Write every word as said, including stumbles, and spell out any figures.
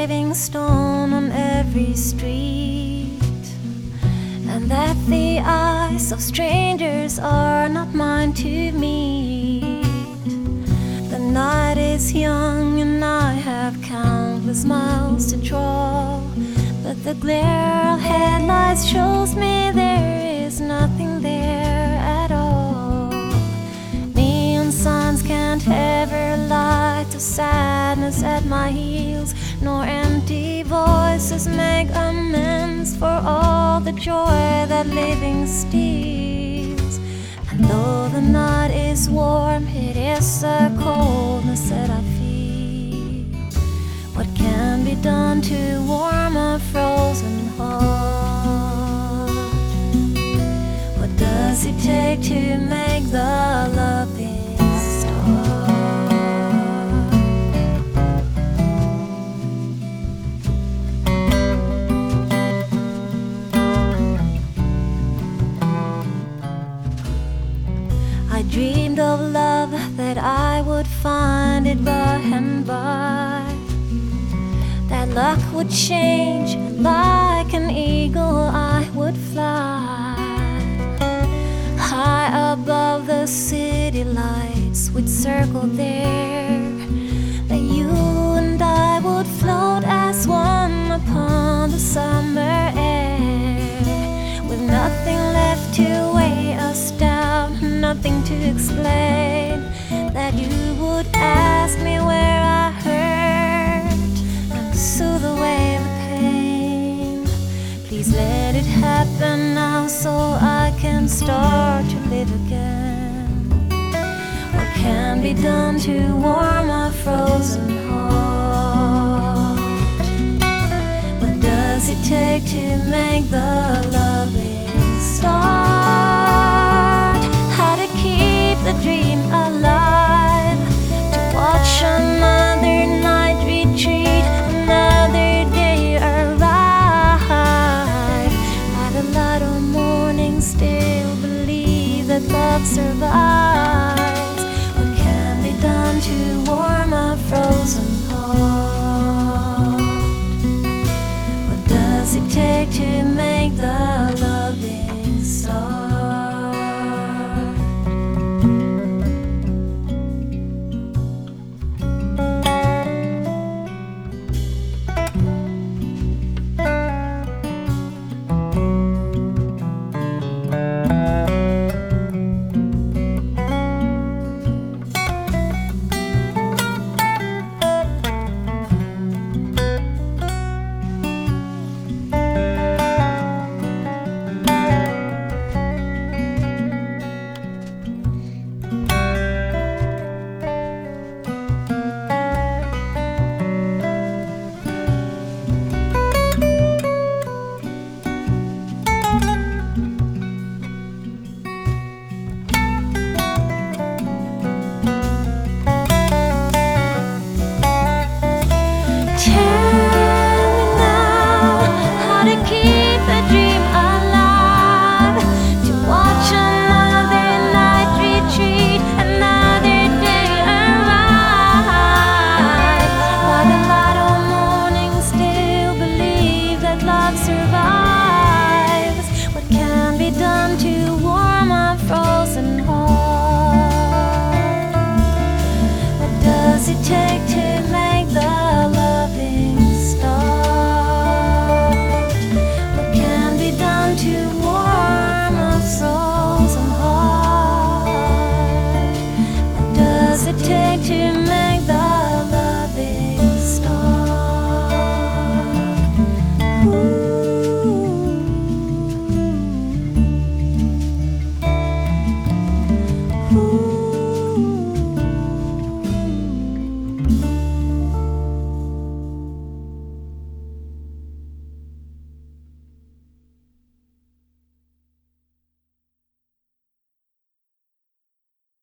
paving stone on every street, and that the eyes of strangers are not mine to meet. The night is young and I have countless miles to draw, but the glare of headlights shows me there is nothing there at all. Neon signs can't ever light the sadness at my heels, nor empty voices make amends for all the joy that living steals. And though the night is warm, it is a coldness that I feel. What can be done to warm a frozen heart? What does it take to make the loving start? I dreamed of love, that I would find it by and by, that luck would change, and like an eagle I would fly high above the city lights we'd circle there, that you and I would float as one upon the summer air, with nothing left to weigh us down, nothing to explain, that you would ask me where I hurt and soothe away the pain. Please let it happen now so I can start to live again. What can be done to warm a frozen heart? What does it take to make the loving start?